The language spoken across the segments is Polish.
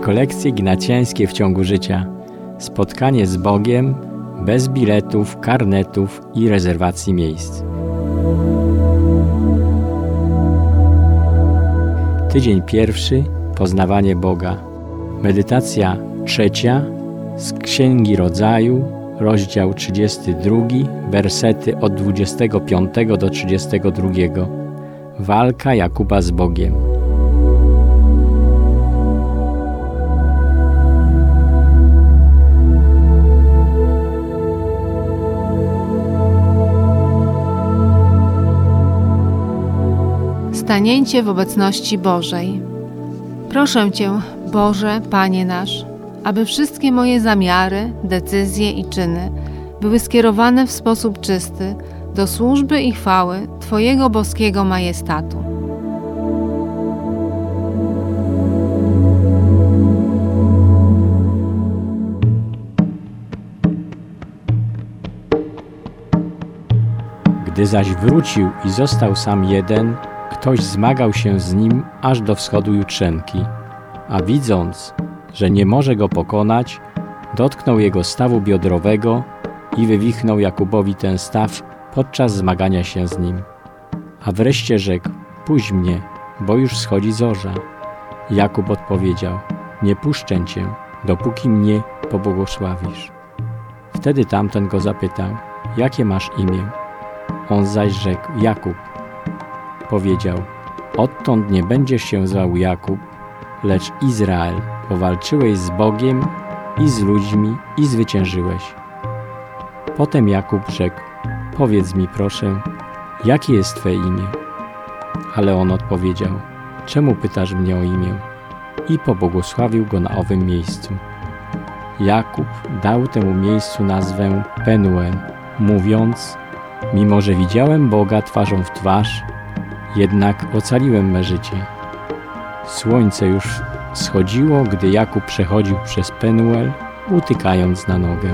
Tylko lekcje ignacjańskie w ciągu życia. Spotkanie z Bogiem bez biletów, karnetów i rezerwacji miejsc. Tydzień pierwszy. Poznawanie Boga. Medytacja trzecia z Księgi Rodzaju, rozdział 32, wersety od 25 do 32. Walka Jakuba z Bogiem. Stanięcie w obecności Bożej. Proszę Cię, Boże, Panie nasz, aby wszystkie moje zamiary, decyzje i czyny były skierowane w sposób czysty do służby i chwały Twojego boskiego majestatu. Gdy zaś wrócił i został sam jeden, ktoś zmagał się z nim aż do wschodu jutrzenki, a widząc, że nie może go pokonać, dotknął jego stawu biodrowego i wywichnął Jakubowi ten staw podczas zmagania się z nim. A wreszcie rzekł: puść mnie, bo już wschodzi zorza. Jakub odpowiedział: nie puszczę Cię, dopóki mnie pobłogosławisz. Wtedy tamten go zapytał: jakie masz imię? On zaś rzekł: Jakub. Powiedział: odtąd nie będziesz się zwał Jakub, lecz Izrael, bo walczyłeś z Bogiem i z ludźmi i zwyciężyłeś. Potem Jakub rzekł: powiedz mi proszę, jakie jest Twe imię? Ale on odpowiedział: czemu pytasz mnie o imię? I pobłogosławił go na owym miejscu. Jakub dał temu miejscu nazwę Penuel, mówiąc: mimo że widziałem Boga twarzą w twarz, jednak ocaliłem me życie. Słońce już schodziło, gdy Jakub przechodził przez Penuel, utykając na nogę.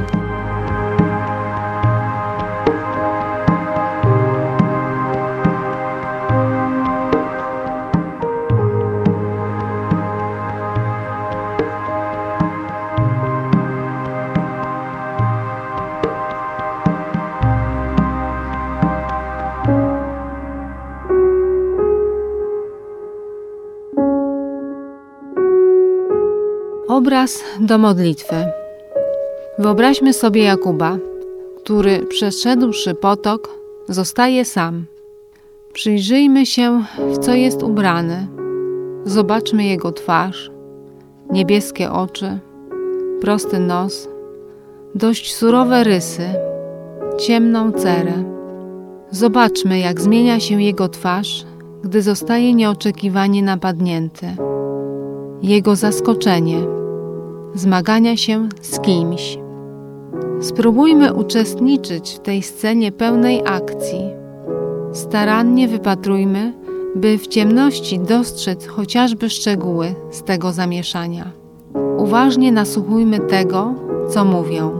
Obraz do modlitwy. Wyobraźmy sobie Jakuba, który przeszedłszy potok, zostaje sam. Przyjrzyjmy się, w co jest ubrany. Zobaczmy jego twarz, niebieskie oczy, prosty nos, dość surowe rysy, ciemną cerę. Zobaczmy, jak zmienia się jego twarz, gdy zostaje nieoczekiwanie napadnięty. Jego zaskoczenie, zmagania się z kimś. Spróbujmy uczestniczyć w tej scenie pełnej akcji. Starannie wypatrujmy, by w ciemności dostrzec chociażby szczegóły z tego zamieszania. Uważnie nasłuchujmy tego, co mówią.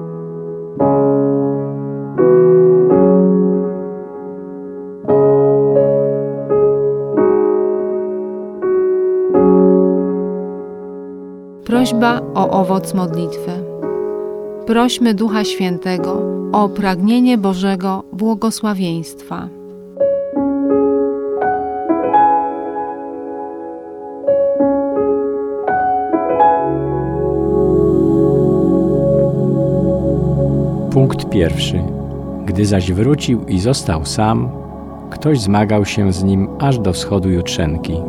Prośba o owoc modlitwy. Prośmy Ducha Świętego o pragnienie Bożego błogosławieństwa. Punkt pierwszy. Gdy zaś wrócił i został sam, ktoś zmagał się z nim aż do wschodu jutrzenki.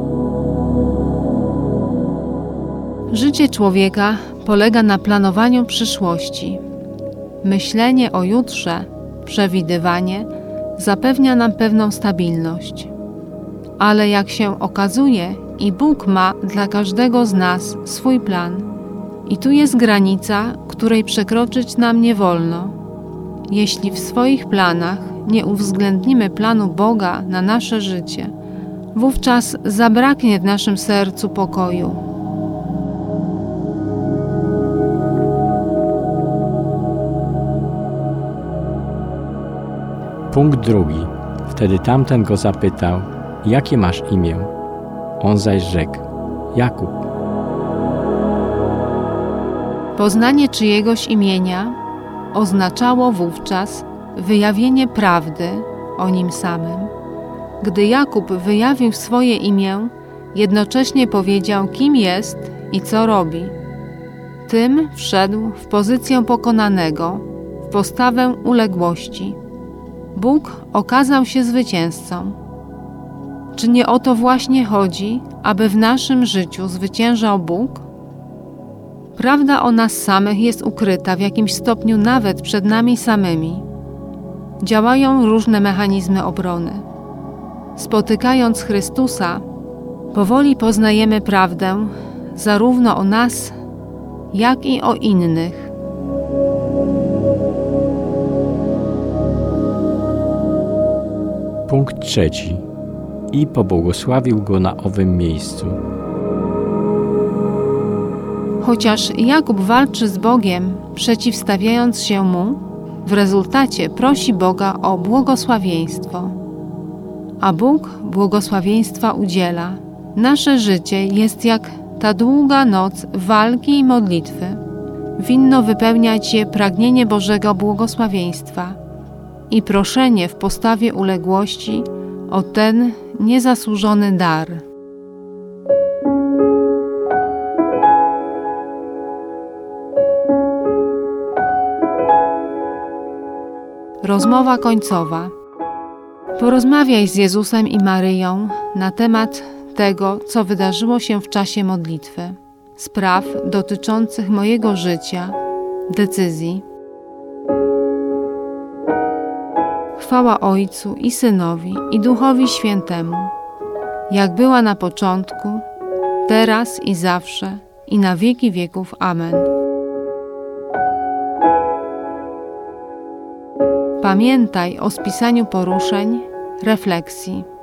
Życie człowieka polega na planowaniu przyszłości. Myślenie o jutrze, przewidywanie zapewnia nam pewną stabilność. Ale jak się okazuje, i Bóg ma dla każdego z nas swój plan. I tu jest granica, której przekroczyć nam nie wolno. Jeśli w swoich planach nie uwzględnimy planu Boga na nasze życie, wówczas zabraknie w naszym sercu pokoju. Punkt drugi. Wtedy tamten go zapytał: jakie masz imię? On zaś rzekł: Jakub. Poznanie czyjegoś imienia oznaczało wówczas wyjawienie prawdy o nim samym. Gdy Jakub wyjawił swoje imię, jednocześnie powiedział, kim jest i co robi. Tym wszedł w pozycję pokonanego, w postawę uległości. Bóg okazał się zwycięzcą. Czy nie o to właśnie chodzi, aby w naszym życiu zwyciężał Bóg? Prawda o nas samych jest ukryta w jakimś stopniu nawet przed nami samymi. Działają różne mechanizmy obrony. Spotykając Chrystusa, powoli poznajemy prawdę zarówno o nas, jak i o innych. Punkt 3. I pobłogosławił go na owym miejscu. Chociaż Jakub walczy z Bogiem, przeciwstawiając się Mu, w rezultacie prosi Boga o błogosławieństwo. A Bóg błogosławieństwa udziela. Nasze życie jest jak ta długa noc walki i modlitwy. Winno wypełniać je pragnienie Bożego błogosławieństwa i proszenie w postawie uległości o ten niezasłużony dar. Rozmowa końcowa. Porozmawiaj z Jezusem i Maryją na temat tego, co wydarzyło się w czasie modlitwy, spraw dotyczących mojego życia, decyzji. Chwała Ojcu i Synowi i Duchowi Świętemu, jak była na początku, teraz i zawsze, i na wieki wieków. Amen. Pamiętaj o spisaniu poruszeń, refleksji.